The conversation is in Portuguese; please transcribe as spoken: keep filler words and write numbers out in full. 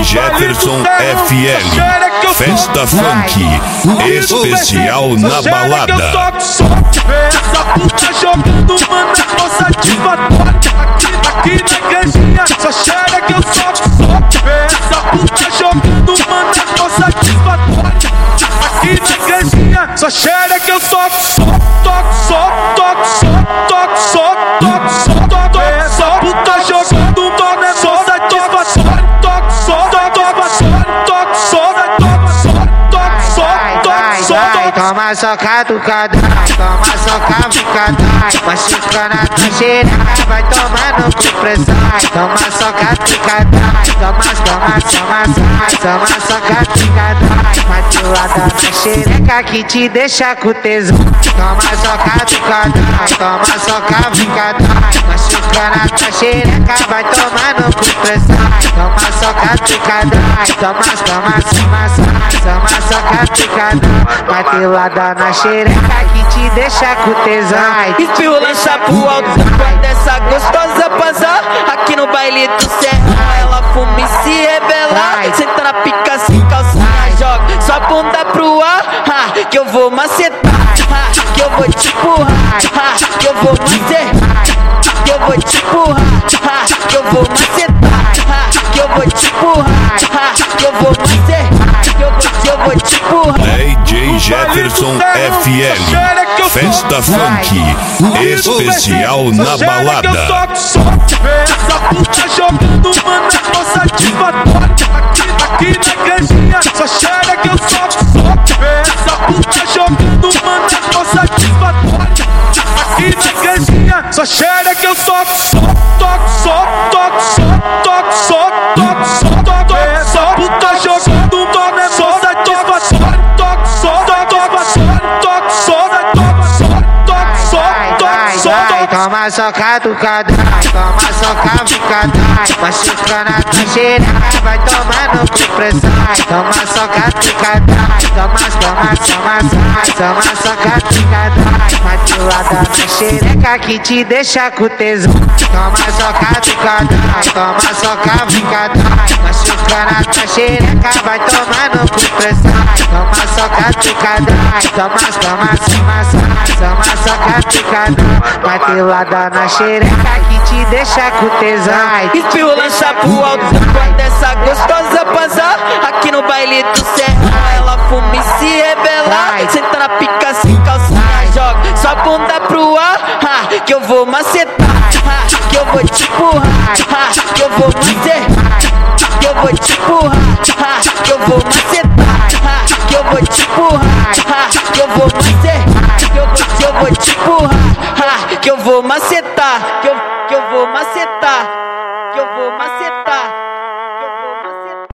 Jefferson F L, Festa Funk, especial na balada. Essa puta jogando, mano, é mó satisfatória. Aqui, aqui na igrejinha, só cheira que eu soco, soco. Essa puta jogando, mano, é mó satisfatória. Aqui na igrejinha, só cheira que eu soco, soco, toco, soco, toco, soco, toco, soco, toco, soco, toco. Essa puta jogando, mano, é mó satisfatória. Toco, soco, toco, soco, toco, soco, toco, soco, toco, soco, toco, soco. Toma soca do cadai, toma soca do cadai, machuca na traseira, vai tomando com pressão. Toma soca do cadai, toma, toma, toma, toma soca do cadai, matilada na xereca que te deixa com tesão. Toma soca do cadai, toma soca do cadai, machuca na traseira, vai tomando com pressão. Toma soca do cadai, toma, toma, toma, toma soca do cadai, matilada na xereca que te deixa com tesão. Espirro lança pro alto, quando essa gostosa passar aqui no baile do Serra, ela fuma e se revela. Senta na pica sem calcinha, joga sua bunda pro ar, ha, que eu vou macetar, ha, que eu vou te empurrar, ha, que eu vou macetar, que eu vou te empurrar, ha, que eu vou macetar, ha, que eu vou te empurrar, ha, que eu vou macetar, que eu vou, que eu vou te empurrar. D J Jefferson F L, Festa Funk, especial na balada. Essa puta jogando, mano, é mó satisfatória. Aqui, aqui na igrejinha, só cheira que eu soco, soco. Essa puta jogando, mano, é mó satisfatória. Aqui na igrejinha, só cheira que eu soco, soco, toco, soco, toco, soco, toco, soco, toco, soco, toco. Essa puta jogando, mano, é mó satisfatória. Toco, soco, toco, soco, toco, soco, toco, soco, toco, soco, toco, soco. Toma soca do cadai, toma soca do cadai, machuca na traseira, vai tomando com pressão. Toma soca do cadai, toma, toma, toma, toma soca do cadai, matilada na xereca que te deixa com tesão. Toma soca do cadai, toma soca do cadai, machuca na traseira, vai tomando com pressão. Toma soca do cadai, toma, toma, toma, toma soca do cadai, matilada na xereca que te deixa com tesão. Espirro lança pro alto, quando essa gostosa passar aqui no baile do Serra, ela fuma e se revela. Senta na pica sem calcinha, joga sua bunda pro ar, ha, que eu vou macetar, ha, que eu vou te empurrar, ha, que eu vou macetar, que eu vou te empurrar, ha, que eu vou macetar, ha, que eu vou te empurrar, ha, que eu vou macetar, que eu vou, que eu vou te empurrar, ha, que eu vou macetar, que eu, que eu vou macetar, que eu vou macetar.